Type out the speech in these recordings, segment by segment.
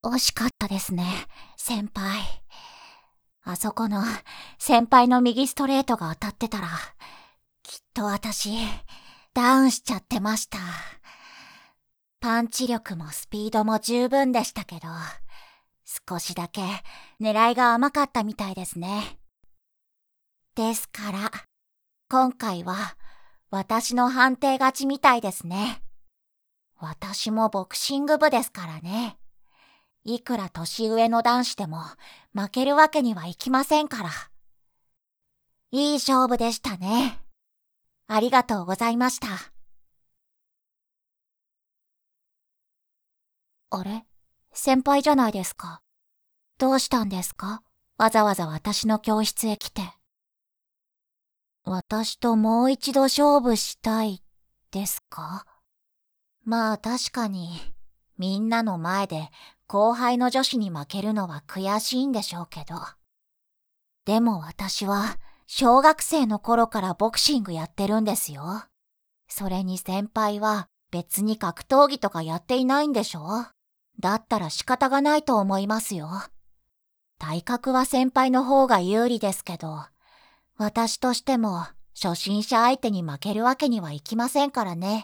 惜しかったですね、先輩。あそこの先輩の右ストレートが当たってたら、きっと私、ダウンしちゃってました。パンチ力もスピードも十分でしたけど、少しだけ狙いが甘かったみたいですね。ですから、今回は私の判定勝ちみたいですね。私もボクシング部ですからね。いくら年上の男子でも負けるわけにはいきませんから。いい勝負でしたね。ありがとうございました。あれ？先輩じゃないですか。どうしたんですか？わざわざ私の教室へ来て。私ともう一度勝負したいですか？まあ確かに、みんなの前で後輩の女子に負けるのは悔しいんでしょうけど。でも私は小学生の頃からボクシングやってるんですよ。それに先輩は別に格闘技とかやっていないんでしょ？だったら仕方がないと思いますよ。体格は先輩の方が有利ですけど、私としても初心者相手に負けるわけにはいきませんからね。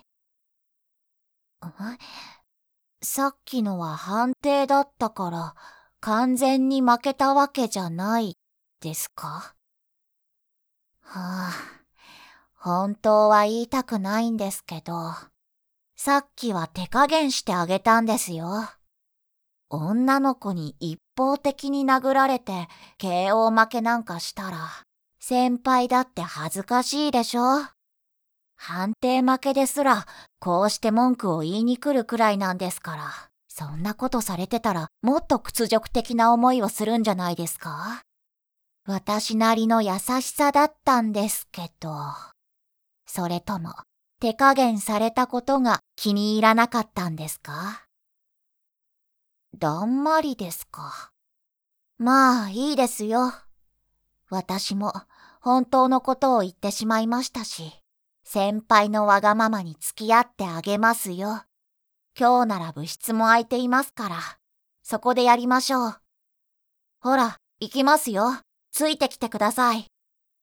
さっきのは判定だったから完全に負けたわけじゃないですか？はあ、本当は言いたくないんですけど、さっきは手加減してあげたんですよ。女の子に一方的に殴られて KO 負けなんかしたら、先輩だって恥ずかしいでしょ？判定負けですら、こうして文句を言いに来るくらいなんですから、そんなことされてたらもっと屈辱的な思いをするんじゃないですか？私なりの優しさだったんですけど、それとも手加減されたことが気に入らなかったんですか？だんまりですか。まあいいですよ。私も本当のことを言ってしまいましたし、先輩のわがままに付き合ってあげますよ。今日なら部室も空いていますから、そこでやりましょう。ほら、行きますよ。ついてきてください。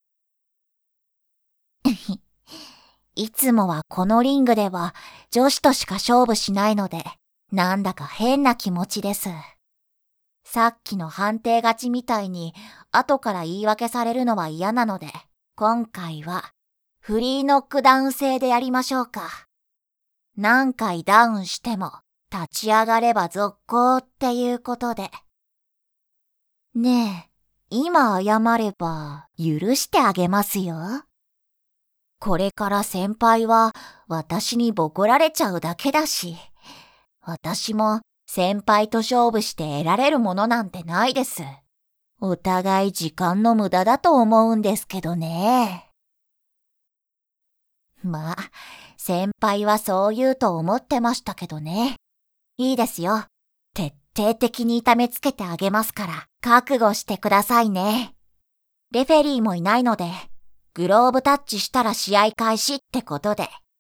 いつもはこのリングでは女子としか勝負しないので、なんだか変な気持ちです。さっきの判定勝ちみたいに後から言い訳されるのは嫌なので、今回はフリーノックダウン制でやりましょうか。何回ダウンしても立ち上がれば続行っていうことで。ねえ、今謝れば許してあげますよ。これから先輩は私にボコられちゃうだけだし、私も先輩と勝負して得られるものなんてないです。お互い時間の無駄だと思うんですけどね。まあ、先輩はそう言うと思ってましたけどね。いいですよ。徹底的に痛めつけてあげますから、覚悟してくださいね。レフェリーもいないので、グローブタッチしたら試合開始ってことで。